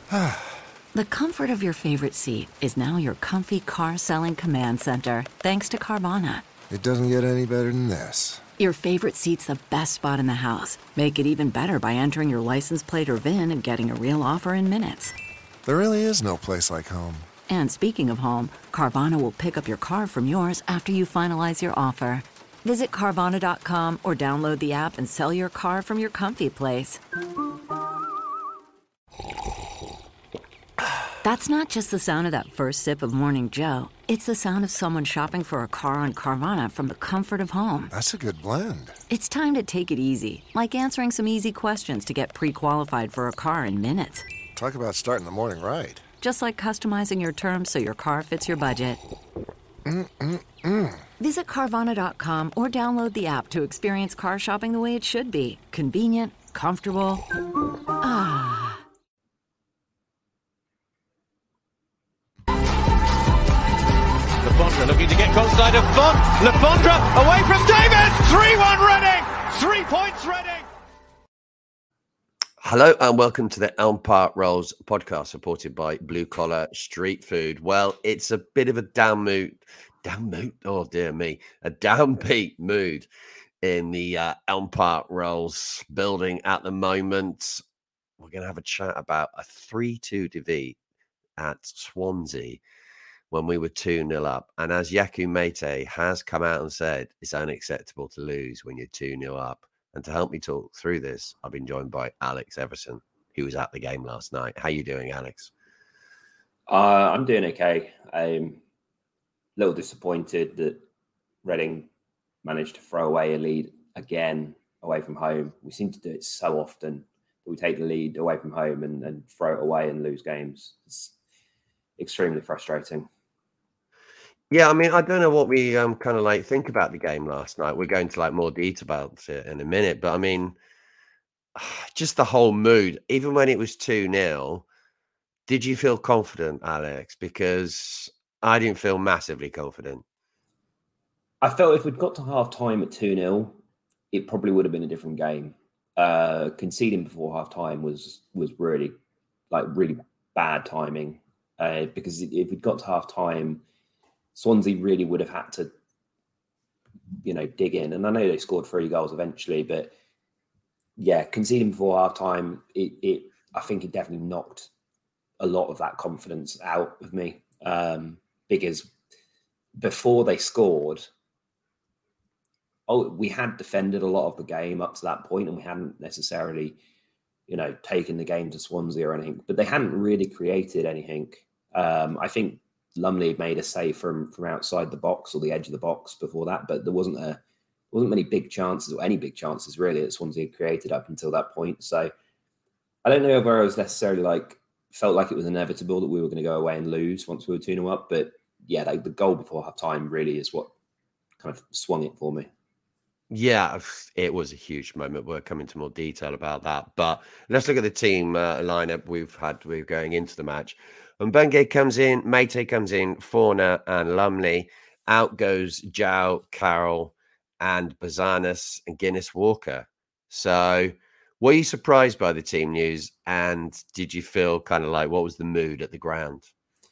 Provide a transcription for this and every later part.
The comfort of your favorite seat is now your comfy car selling command center, thanks to Carvana. It doesn't get any better than this. Your favorite seat's the best spot in the house. Make it even better by entering your license plate or VIN and getting a real offer in minutes. There really is no place like home. And speaking of home, Carvana will pick up your car from yours after you finalize your offer. Visit Carvana.com or download the app and sell your car from your comfy place. That's not just the sound of that first sip of Morning Joe. It's the sound of someone shopping for a car on Carvana from the comfort of home. That's a good blend. It's time to take it easy, like answering some easy questions to get pre-qualified for a car in minutes. Talk about starting the morning right. Just like customizing your terms so your car fits your budget. Visit Carvana.com or download the app to experience car shopping the way it should be. Convenient, comfortable. Lafondra looking to get close side of Font. Lafondra away from David. 3-1 Reading. 3 points Reading. Hello and welcome to the Elm Park Rolls podcast supported by Blue Collar Street Food. Well, it's a bit of a downbeat mood in the Elm Park Rolls building at the moment. We're going to have a chat about a 3-2 defeat at Swansea when we were 2-0 up. And as Yaku Mete has come out and said, it's unacceptable to lose when you're 2-0 up. And to help me talk through this, I've been joined by Alex Everson, who was at the game last night. How are you doing, Alex? I'm doing okay. I'm a little disappointed that Reading managed to throw away a lead again away from home. We seem to do it so often that we take the lead away from home and throw it away and lose games. It's extremely frustrating. Yeah, I mean, I don't know what we kind of like think about the game last night. We're going to like more detail about it in a minute, but I mean, just the whole mood, even when it was 2-0, did you feel confident, Alex? Because I didn't feel massively confident. I felt if we'd got to half time at 2-0, it probably would have been a different game. Conceding before half time was really bad timing because if we'd got to half time, Swansea really would have had to, dig in. And I know they scored 3 goals eventually, but yeah, conceding before half time, I think it definitely knocked a lot of that confidence out of me. Because before they scored, we had defended a lot of the game up to that point, and we hadn't necessarily, taken the game to Swansea or anything, but they hadn't really created anything. I think Lumley made a save from outside the box or the edge of the box before that, but there wasn't many big chances or any big chances really that Swansea had created up until that point. So I don't know whether I was necessarily felt like it was inevitable that we were going to go away and lose once we were 2-0 up, but yeah, the goal before half time really is what kind of swung it for me. Yeah, it was a huge moment. We're coming to more detail about that. But let's look at the team lineup we're going into the match. And Benge comes in, Mete comes in, Forner and Lumley. Out goes João, Carroll, and Bazanis and Guinness Walker. So were you surprised by the team news? And did you feel kind of like, what was the mood at the ground?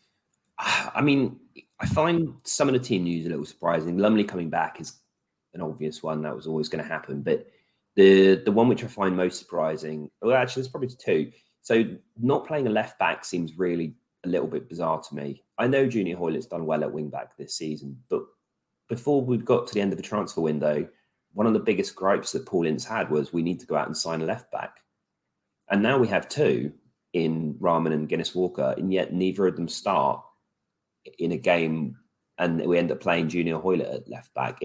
I mean, I find some of the team news a little surprising. Lumley coming back is an obvious one. That was always going to happen. But the one which I find most surprising, well, actually, there's probably 2. So not playing a left back seems really a little bit bizarre to me. I know Junior Hoylett's done well at wing back this season, but before we got to the end of the transfer window, one of the biggest gripes that Paul Ince had was we need to go out and sign a left back. And now we have 2 in Rahman and Guinness Walker, and yet neither of them start in a game, and we end up playing Junior Hoylett at left back.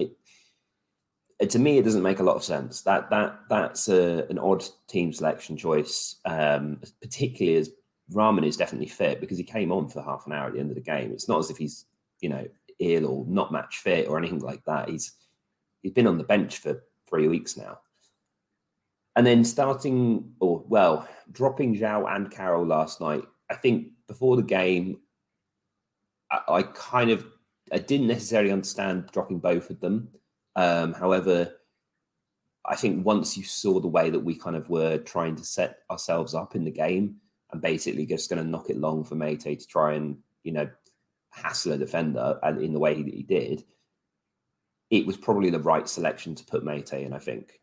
To me, it doesn't make a lot of sense. That's an odd team selection choice, particularly as Rahman is definitely fit because he came on for half an hour at the end of the game. It's not as if he's, ill or not match fit or anything like that. He's been on the bench for 3 weeks now. And then dropping João and Carroll last night. I think before the game, I didn't necessarily understand dropping both of them. However, I think once you saw the way that we kind of were trying to set ourselves up in the game, and basically just going to knock it long for Meite to try and, hassle a defender in the way that he did, it was probably the right selection to put Meite in, I think.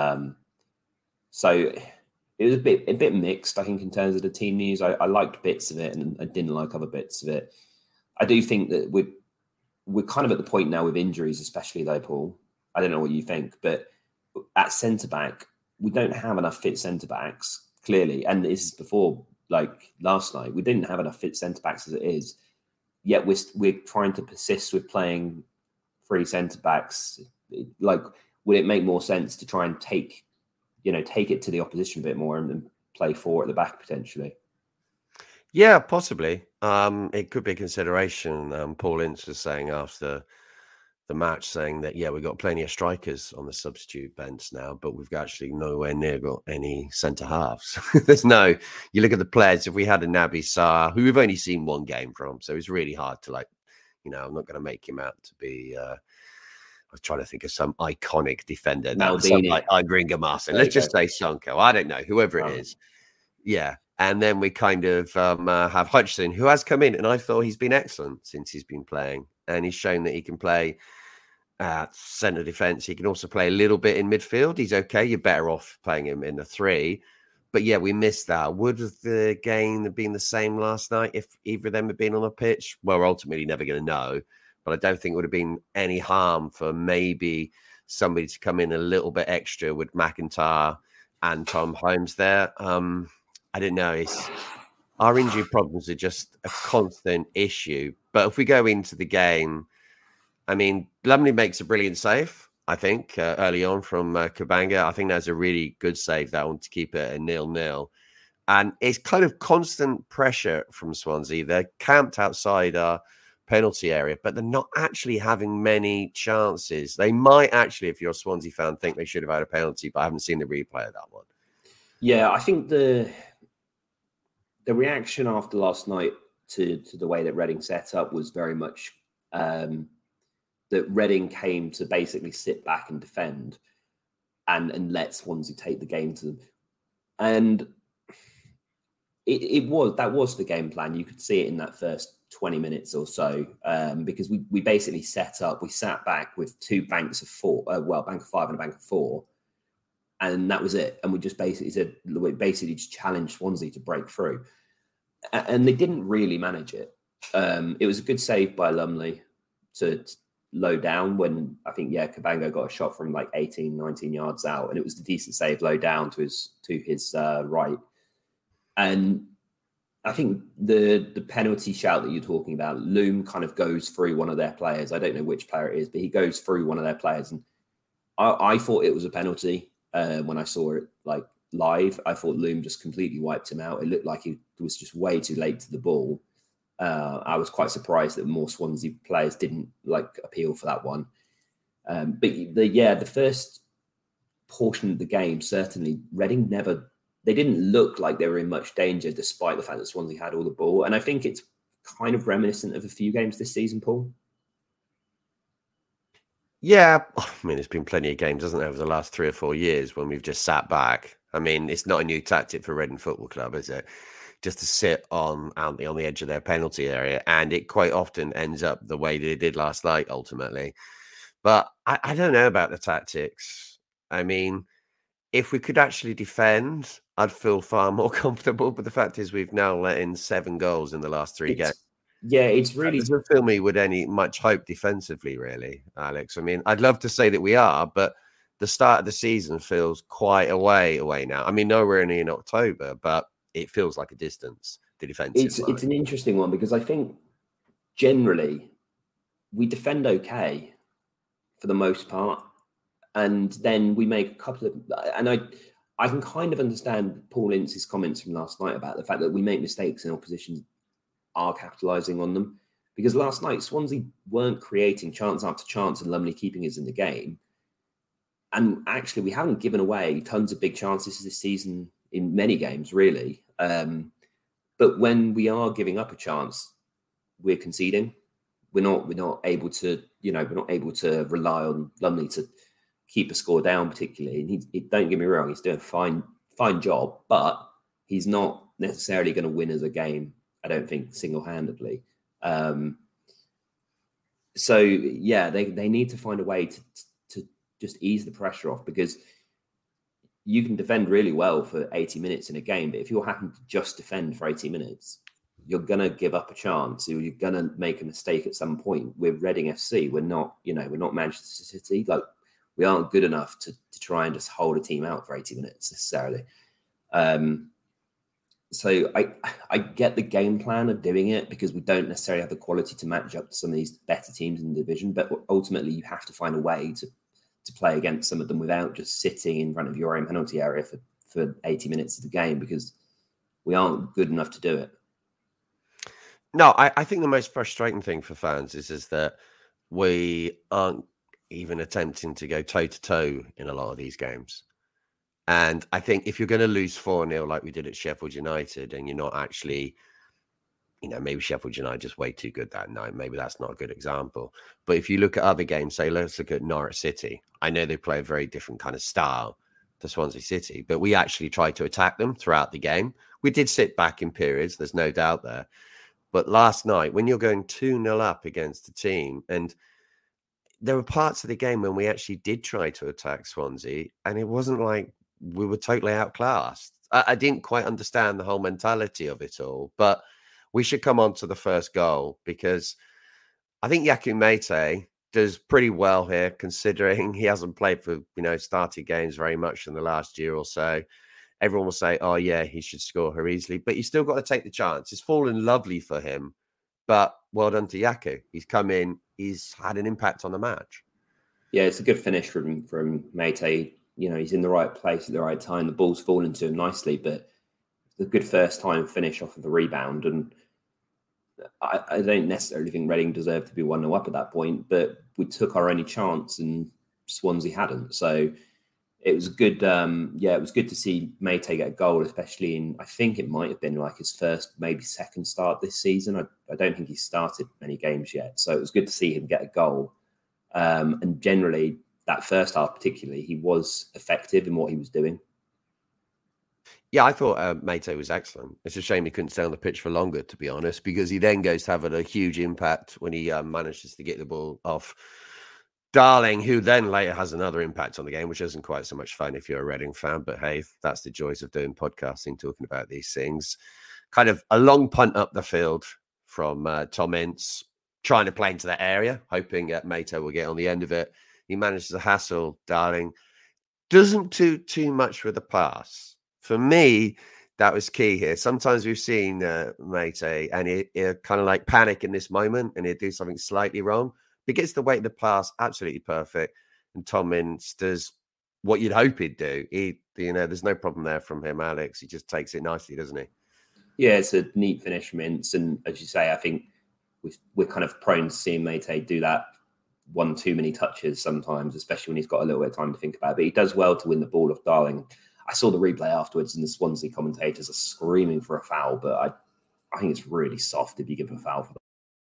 So it was a bit mixed, I think, in terms of the team news. I liked bits of it and I didn't like other bits of it. I do think that we're kind of at the point now with injuries, especially though, Paul. I don't know what you think, but at centre-back, we don't have enough fit centre-backs, clearly. And this is before, like, last night. We didn't have enough fit centre-backs as it is. Yet we're trying to persist with playing 3 centre-backs. Like, would it make more sense to try and take it to the opposition a bit more and play 4 at the back, potentially? Yeah, possibly. It could be a consideration. Paul Ince was saying after the match, saying that, we've got plenty of strikers on the substitute bench now, but we've actually nowhere near got any centre halves. You look at the players, if we had a Naby Sarr, who we've only seen 1 game from, so it's really hard to I'm not going to make him out to be, I was trying to think of some iconic defender. Maldini. Like Gringa Martin. Let's just say Sonko. I don't know, whoever it is. Yeah. And then we kind of have Hutchinson, who has come in, and I thought he's been excellent since he's been playing. And he's shown that he can play centre defence. He can also play a little bit in midfield. He's okay. You're better off playing him in the 3. But yeah, we missed that. Would the game have been the same last night if either of them had been on the pitch? Well, we're ultimately never going to know. But I don't think it would have been any harm for maybe somebody to come in a little bit extra with McIntyre and Tom Holmes there. I don't know. Our injury problems are just a constant issue. But if we go into the game, I mean, Lumley makes a brilliant save, I think, early on from Kabanga. I think that's a really good save, that one, to keep it a 0-0. And it's kind of constant pressure from Swansea. They're camped outside our penalty area, but they're not actually having many chances. They might actually, if you're a Swansea fan, think they should have had a penalty, but I haven't seen the replay of that one. Yeah, I think the reaction after last night to the way that Reading set up was very much that Reading came to basically sit back and defend and let Swansea take the game to them. And that was the game plan. You could see it in that first 20 minutes or so, because we basically set up, we sat back with 2 banks of 4, bank of 5 and a bank of 4. And that was it. And we just basically just challenged Swansea to break through. And they didn't really manage it. It was a good save by Lumley to low down when I think, Kabanga got a shot from like 18, 19 yards out. And it was a decent save low down to his right. And I think the penalty shout that you're talking about, Loom kind of goes through one of their players. I don't know which player it is, but he goes through one of their players. And I thought it was a penalty. When I saw it like live, I thought Loom just completely wiped him out. It looked like he was just way too late to the ball. I was quite surprised that more Swansea players didn't appeal for that one. But the first portion of the game, certainly Reading they didn't look like they were in much danger, despite the fact that Swansea had all the ball. And I think it's kind of reminiscent of a few games this season, Paul. Yeah, I mean, there's been plenty of games, hasn't there, over the last 3 or 4 years when we've just sat back. I mean, it's not a new tactic for Reading Football Club, is it? Just to sit on the edge of their penalty area, and it quite often ends up the way they did last night, ultimately. But I don't know about the tactics. I mean, if we could actually defend, I'd feel far more comfortable. But the fact is, we've now let in 7 goals in the last 3 games. Yeah, it's really... It doesn't fill me with any much hope defensively, really, Alex. I mean, I'd love to say that we are, but the start of the season feels quite a way away now. I mean, we're only in October, but it feels like a distance, the defensive line. It's an interesting one because I think generally we defend okay for the most part. And then we make a couple of... And I can kind of understand Paul Ince's comments from last night about the fact that we make mistakes and opposition are capitalising on them. Because last night, Swansea weren't creating chance after chance and Lumley keeping us in the game. And actually, we haven't given away tons of big chances this season in many games, really. But when we are giving up a chance, we're conceding. We're not able to, we're not able to rely on Lumley to keep a score down, particularly. And don't get me wrong, he's doing a fine job, but he's not necessarily going to win as a game, I don't think, single-handedly. So, yeah, they need to find a way to just ease the pressure off, because you can defend really well for 80 minutes in a game, but if you're having to just defend for 80 minutes, you're going to give up a chance. You're going to make a mistake at some point. We're Reading FC. We're not Manchester City. Like, we aren't good enough to try and just hold a team out for 80 minutes necessarily. So I get the game plan of doing it, because we don't necessarily have the quality to match up to some of these better teams in the division. But ultimately, you have to find a way to play against some of them without just sitting in front of your own penalty area for 80 minutes of the game, because we aren't good enough to do it. No, I think the most frustrating thing for fans is that we aren't even attempting to go toe-to-toe in a lot of these games. And I think if you're going to lose 4-0 like we did at Sheffield United, and you're not actually, maybe Sheffield United just way too good that night. Maybe that's not a good example. But if you look at other games, say, let's look at Norwich City. I know they play a very different kind of style to Swansea City, but we actually tried to attack them throughout the game. We did sit back in periods, there's no doubt there. But last night, when you're going 2-0 up against a team, and there were parts of the game when we actually did try to attack Swansea, and it wasn't like we were totally outclassed. I didn't quite understand the whole mentality of it all, but we should come on to the first goal, because I think Yakou Mete does pretty well here, considering he hasn't played for, started games very much in the last year or so. Everyone will say, oh, yeah, he should score her easily, but you still got to take the chance. It's fallen lovely for him, but well done to Yakou. He's come in, he's had an impact on the match. Yeah, it's a good finish from Mete. He's in the right place at the right time. The ball's fallen to him nicely, but it's a good first-time finish off of the rebound. And I don't necessarily think Reading deserved to be 1-0 up at that point, but we took our only chance and Swansea hadn't. So it was good. It was good to see Mete get a goal, especially in, I think it might have been like his first, maybe second start this season. I don't think he's started many games yet. So it was good to see him get a goal. And generally, that first half particularly, he was effective in what he was doing. Yeah, I thought Mete was excellent. It's a shame he couldn't stay on the pitch for longer, to be honest, because he then goes to have a huge impact when he manages to get the ball off Darling, who then later has another impact on the game, which isn't quite so much fun if you're a Reading fan. But hey, that's the joys of doing podcasting, talking about these things. Kind of a long punt up the field from Tom Ince, trying to play into that area, hoping Mete will get on the end of it. He manages to hassle Darling. Doesn't do too much with the pass. For me, that was key here. Sometimes we've seen Mete, and he'll kind of like panic in this moment, and he'll do something slightly wrong. He gets the weight of the pass absolutely perfect, and Tom Ince does what you'd hope he'd do. There's no problem there from him, Alex. He just takes it nicely, doesn't he? Yeah, it's a neat finish from Ince, and as you say, I think we're kind of prone to seeing Mete do that one too many touches sometimes, especially when he's got a little bit of time to think about it. But he does well to win the ball off Darling. I saw the replay afterwards, and the Swansea commentators are screaming for a foul, but I think it's really soft if you give a foul for that.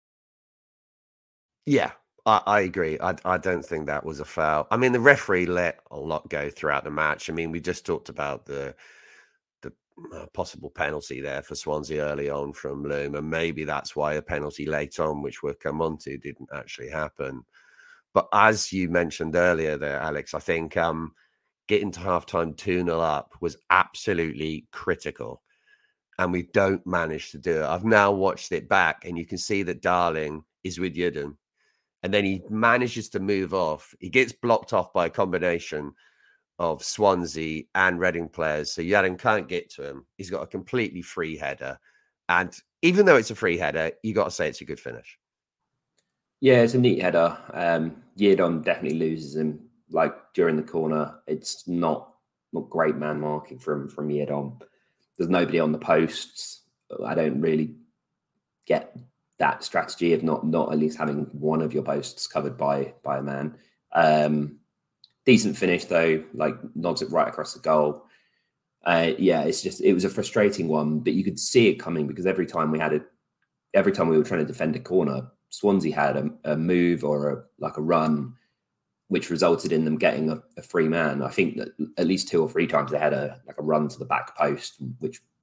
Yeah. I agree. I don't think that was a foul. I mean, the referee let a lot go throughout the match. I mean, we just talked about the possible penalty there for Swansea early on from Loom, and maybe that's why a penalty late on, which we'll come on to, didn't actually happen. But as you mentioned earlier there, Alex, I think getting to halftime 2-0 up was absolutely critical, and we don't manage to do it. I've now watched it back, and you can see that Darling is with Yudden. And then he manages to move off. He gets blocked off by a combination of Swansea and Reading players. So Yudden can't get to him. He's got a completely free header. And even though it's a free header, you got to say it's a good finish. Yeah, it's a neat header. Yedon definitely loses him. Like during the corner, it's not great man marking from Yedon. There's nobody on the posts. I don't really get that strategy of not at least having one of your posts covered by a man. Decent finish though, like nods it right across the goal. It was a frustrating one, but you could see it coming, because every time we were trying to defend a corner, Swansea had a move or a run, which resulted in them getting a free man. I think that at least 2 or 3 times they had a run to the back post, which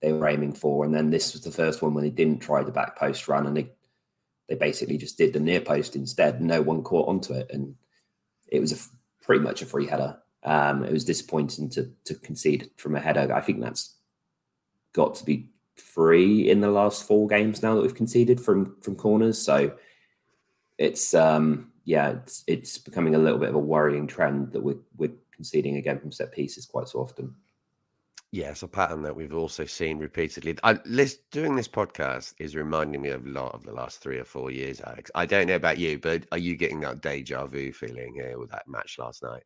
they were aiming for. And then this was the first one when they didn't try the back post run, and they basically just did the near post instead. No one caught onto it, and it was pretty much a free header. It was disappointing to concede from a header. I think that's got to be 3 in the last 4 games now that we've conceded from corners. So it's it's becoming a little bit of a worrying trend that we're conceding again from set pieces quite so often. Yeah, it's a pattern that we've also seen repeatedly. Doing this podcast is reminding me of a lot of the last 3 or 4 years, Alex. I don't know about you, but are you getting that deja vu feeling here with that match last night?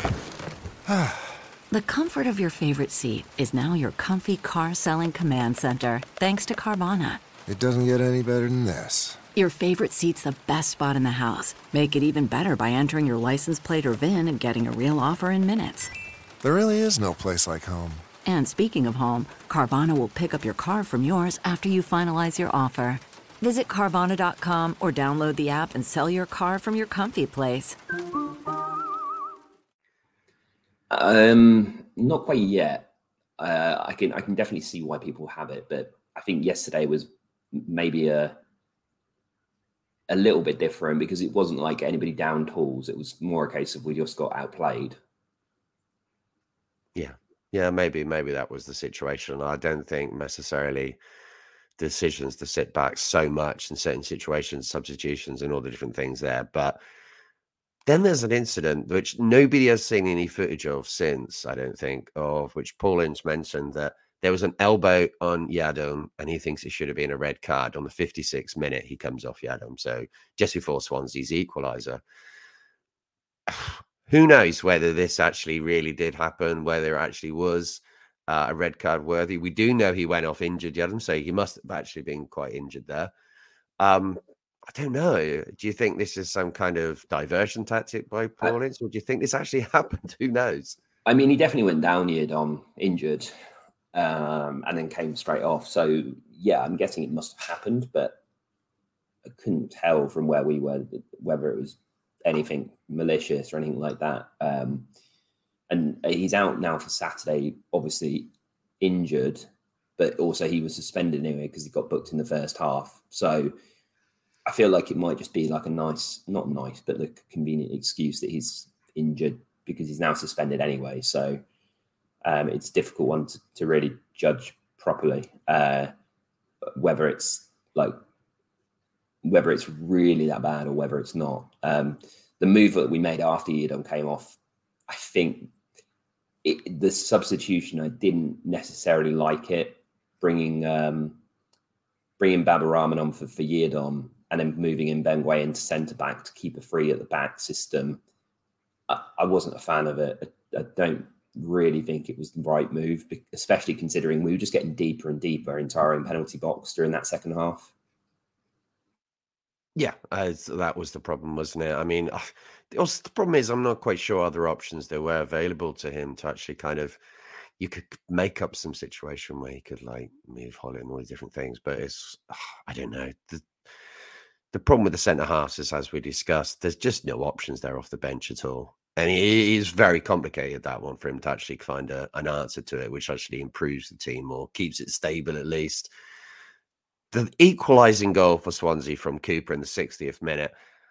The comfort of your favorite seat is now your comfy car selling command center, thanks to Carvana. It doesn't get any better than this. Your favorite seat's the best spot in the house. Make it even better by entering your license plate or VIN and getting a real offer in minutes. There really is no place like home. And speaking of home, Carvana will pick up your car from yours after you finalize your offer. Visit Carvana.com or download the app and sell your car from your comfy place. Not quite yet. I can definitely see why people have it, but I think yesterday was maybe a little bit different because it wasn't like anybody down tools. It was more a case of we just got outplayed. Yeah, maybe that was the situation. I don't think necessarily decisions to sit back so much in certain situations, substitutions and all the different things there. But then there's an incident which nobody has seen any footage of since, I don't think, of which Paul Ince mentioned that there was an elbow on Yadom and he thinks it should have been a red card. On the 56th minute, he comes off Yadom. So just before Swansea's equaliser. Who knows whether this actually really did happen, whether it actually was a red card worthy. We do know he went off injured, Yadom, so he must have actually been quite injured there. I don't know. Do you think this is some kind of diversion tactic by Paul Ince, or do you think this actually happened? Who knows? I mean, he definitely went down Yadom injured and then came straight off. So, yeah, I'm guessing it must have happened, but I couldn't tell from where we were whether it was anything malicious or anything like that. And he's out now for Saturday, obviously injured, but also he was suspended anyway because he got booked in the first half. So I feel like it might just be like not nice, but like a convenient excuse that he's injured because he's now suspended anyway. So it's a difficult one to really judge properly whether it's really that bad or whether it's not. The move that we made after Yadom came off, I think the substitution, I didn't necessarily like it, bringing Babarahman on for Yadom and then moving in Bengué into centre-back to keep a free at the back system. I wasn't a fan of it. I don't really think it was the right move, especially considering we were just getting deeper and deeper into our own penalty box during that second half. Yeah, that was the problem, wasn't it? I mean, also the problem is I'm not quite sure other options there were available to him to actually kind of, you could make up some situation where he could like move Holland and all these different things, but it's, I don't know. The problem with the centre halves is, as we discussed, there's just no options there off the bench at all. And it is very complicated, that one, for him to actually find an answer to it, which actually improves the team or keeps it stable at least. The equalising goal for Swansea from Cooper in the 60th minute.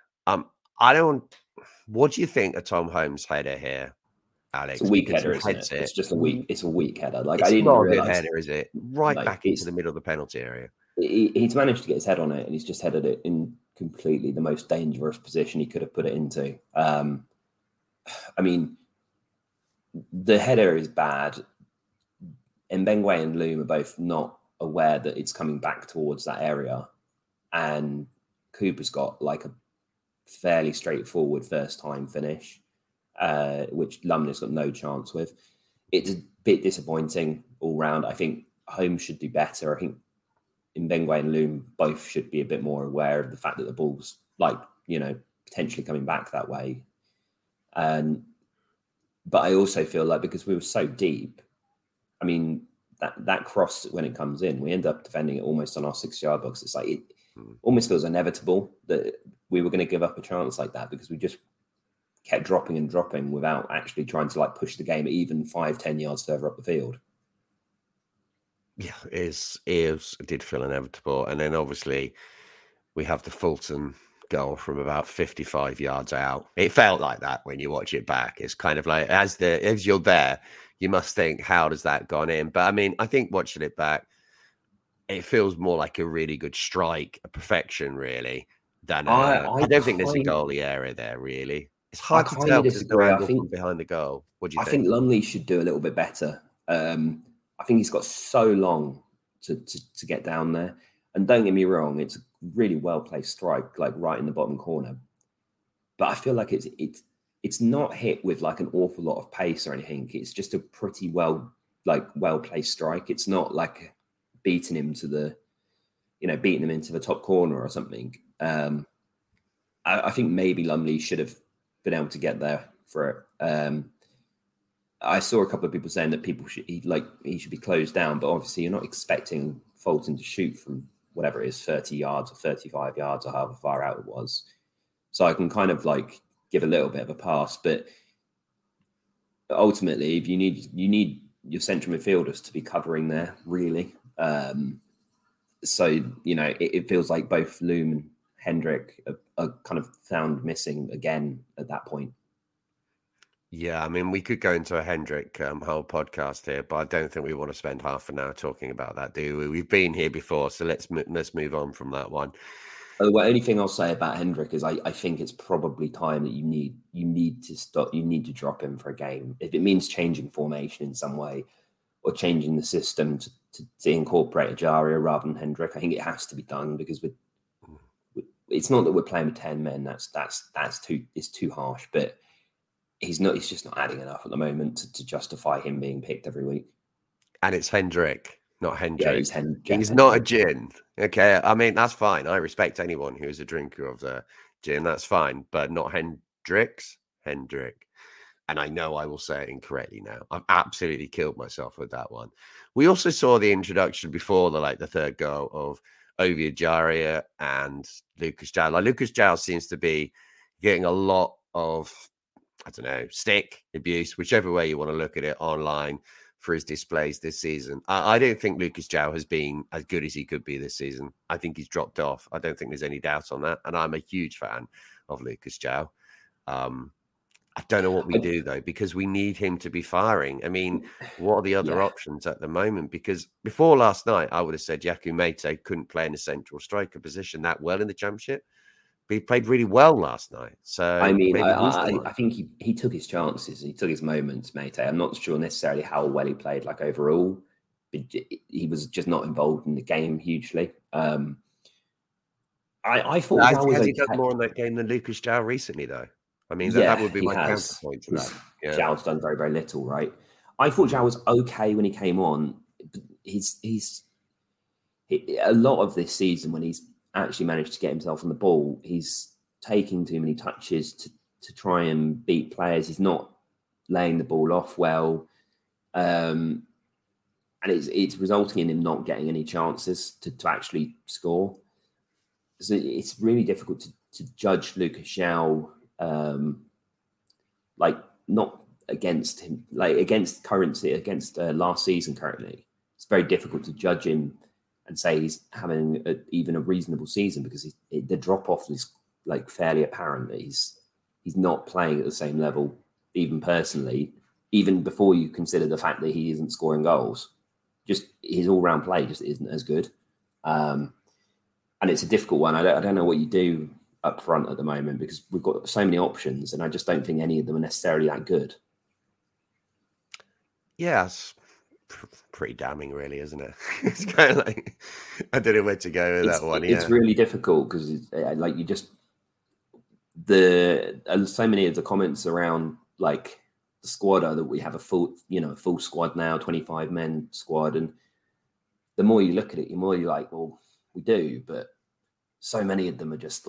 What do you think of Tom Holmes' header here, Alex? It's a weak header, isn't it? It's just a weak header. Like, it's I didn't not realize, a good header, is it? Right back into the middle of the penalty area. He's managed to get his head on it, and he's just headed it in completely the most dangerous position he could have put it into. I mean, the header is bad. Mbengue and Loom are both not aware that it's coming back towards that area, and Cooper's got like a fairly straightforward first time finish, which Lumley's got no chance with. It's a bit disappointing all round. I think Holmes should do better. I think Mbengue and Loom both should be a bit more aware of the fact that the ball's potentially coming back that way. But I also feel like because we were so deep, I mean, that cross, when it comes in, we end up defending it almost on our 6-yard box. It's like, it almost feels inevitable that we were going to give up a chance like that because we just kept dropping and dropping without actually trying to like push the game even 5-10 yards further up the field. Yeah, it did feel inevitable. And then obviously we have the Fulton goal from about 55 yards out. It felt like that when you watch it back. It's kind of like as you're there, you must think, how does that gone in? But I mean, I think watching it back, it feels more like a really good strike, a perfection, really. Than I don't think there's a goalie area there, really. It's hard to tell because the angle from behind the goal. What do you think? I think Lumley should do a little bit better. I think he's got so long to get down there. And don't get me wrong, it's a really well placed strike, like right in the bottom corner. But I feel like it's not hit with like an awful lot of pace or anything. It's just a pretty well placed strike. It's not like beating him into the top corner or something. I think maybe Lumley should have been able to get there for it. I saw a couple of people saying that he should be closed down, but obviously you're not expecting Fulton to shoot from whatever it is, 30 yards or 35 yards or however far out it was. So I can kind of like give a little bit of a pass, but ultimately, if you need your central midfielders to be covering there, really. So it feels like both Loom and Hendrick are kind of found missing again at that point. Yeah, I mean, we could go into a Hendrick whole podcast here, but I don't think we want to spend half an hour talking about that, do we? We've been here before, so let's move on from that one. The only thing I'll say about Hendrick is I think it's probably time that you need to stop. You need to drop him for a game if it means changing formation in some way or changing the system to incorporate Ajaria rather than Hendrick. I think it has to be done because it's not that we're playing with 10 men. That's too harsh, but. He's just not adding enough at the moment to justify him being picked every week. And it's Hendrick, not Hendrick. Yeah, he's not a gin. Okay, I mean, that's fine. I respect anyone who is a drinker of the gin. That's fine, but not Hendrick. And I know I will say it incorrectly now. I've absolutely killed myself with that one. We also saw the introduction before the third goal of Ovie Ejaria and Lucas João. Like Lucas João seems to be getting a lot of, I don't know, stick, abuse, whichever way you want to look at it online for his displays this season. I don't think Lucas João has been as good as he could be this season. I think he's dropped off. I don't think there's any doubt on that. And I'm a huge fan of Lucas João. I don't know what we do, though, because we need him to be firing. I mean, what are the other options at the moment? Because before last night, I would have said Yakou Méïté couldn't play in a central striker position that well in the Championship. But he played really well last night. So I mean, I think he took his chances. He took his moments, Méïté. I'm not sure necessarily how well he played, like overall. But he was just not involved in the game hugely. I thought João was has he done more in that game than Lucas João recently, though? I mean, that would be my counterpoint to that. Yeah. João's done very, very little, right? I thought João was okay when he came on. But he's a lot of this season when he's actually managed to get himself on the ball, he's taking too many touches to try and beat players. He's not laying the ball off well. And it's resulting in him not getting any chances to actually score. So it's really difficult to judge Lucas João, not against him, against last season currently. It's very difficult to judge him and say he's having even a reasonable season because the drop-off is fairly apparent that he's not playing at the same level, even personally, even before you consider the fact that he isn't scoring goals. Just his all-round play just isn't as good. And it's a difficult one. I don't know what you do up front at the moment because we've got so many options and I just don't think any of them are necessarily that good. Yes. Pretty damning, really, isn't it? It's kind of like I don't know where to go with that one. It's really difficult because so many of the comments around the squad are that we have a full squad now, 25 men squad, and the more you look at it, the more you're like, well, we do, but so many of them are just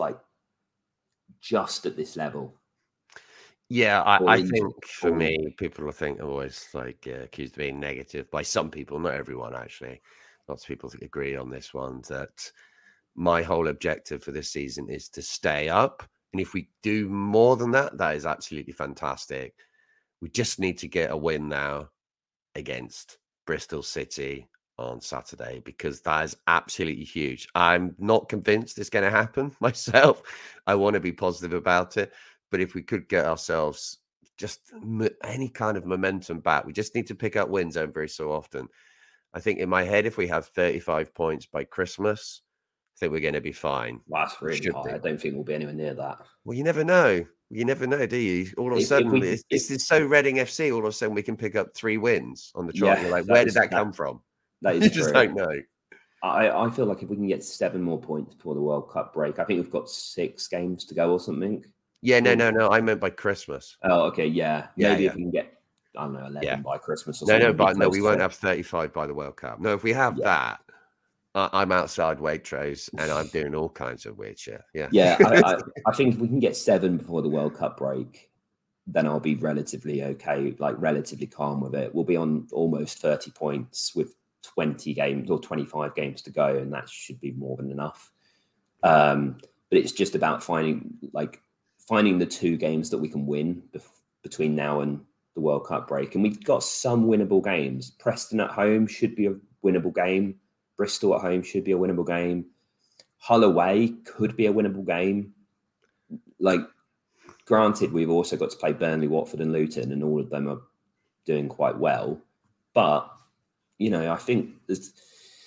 at this level. Yeah, I think for me, people are always accused of being negative by some people, not everyone actually. Lots of people agree on this one that my whole objective for this season is to stay up. And if we do more than that, that is absolutely fantastic. We just need to get a win now against Bristol City on Saturday, because that is absolutely huge. I'm not convinced it's going to happen myself. I want to be positive about it. But if we could get ourselves just any kind of momentum back, we just need to pick up wins every so often. I think in my head, if we have 35 points by Christmas, I think we're going to be fine. Well, that's really high. I don't think we'll be anywhere near that. Well, you never know. You never know, do you? All of a sudden, it's so Reading FC. All of a sudden, we can pick up 3 wins on the trot. You're like, where did that come from? That is you just don't know. I feel like if we can get 7 more points before the World Cup break, I think we've got 6 games to go or something. Yeah, no. I meant by Christmas. Oh, okay, yeah. Maybe if we can get, I don't know, 11 by Christmas or something. No, we won't have 35 by the World Cup. No, if we have that, I'm outside Waitrose and I'm doing all kinds of weird shit. Yeah. I think if we can get 7 before the World Cup break, then I'll be relatively okay, like relatively calm with it. We'll be on almost 30 points with 20 games or 25 games to go, and that should be more than enough. But it's just about finding the 2 games that we can win between now and the World Cup break. And we've got some winnable games. Preston at home should be a winnable game. Bristol at home should be a winnable game. Hull away could be a winnable game. Like, granted, we've also got to play Burnley, Watford and Luton, and all of them are doing quite well. But, you know, I think there's,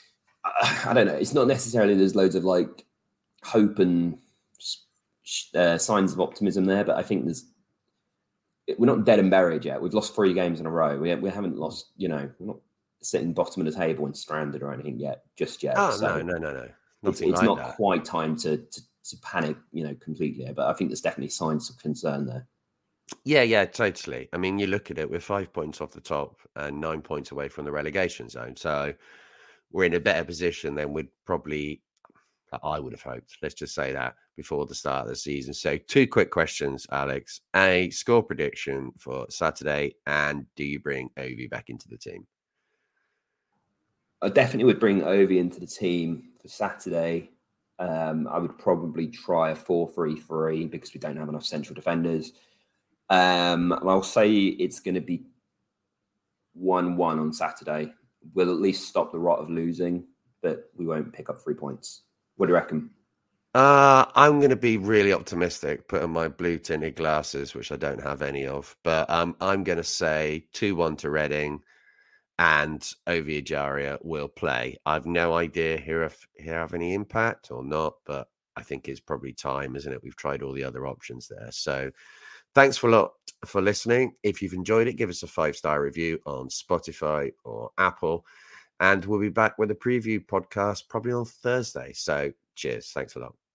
I don't know, it's not necessarily there's loads of like hope and signs of optimism there, but I think we're not dead and buried yet. We've lost 3 games in a row. We haven't lost, you know, we're not sitting bottom of the table and stranded or anything yet. Oh, so no. It's not quite time to panic, you know, completely. But I think there's definitely signs of concern there. Yeah, totally. I mean, you look at it, we're 5 points off the top and 9 points away from the relegation zone. So we're in a better position than I would have hoped. Let's just say that before the start of the season. So 2 quick questions, Alex. A score prediction for Saturday, and do you bring Ovi back into the team? I definitely would bring Ovi into the team for Saturday. I would probably try a 4-3-3 because we don't have enough central defenders. I'll say it's going to be 1-1 on Saturday. We'll at least stop the rot of losing, but we won't pick up 3 points. What do you reckon? I'm going to be really optimistic, put on my blue tinted glasses, which I don't have any of. But I'm going to say 2-1 to Reading, and Ovi Ejaria will play. I've no idea he'll have any impact or not, but I think it's probably time, isn't it? We've tried all the other options there. So thanks a lot for listening. If you've enjoyed it, give us a 5-star review on Spotify or Apple. And we'll be back with a preview podcast probably on Thursday. So cheers. Thanks a lot.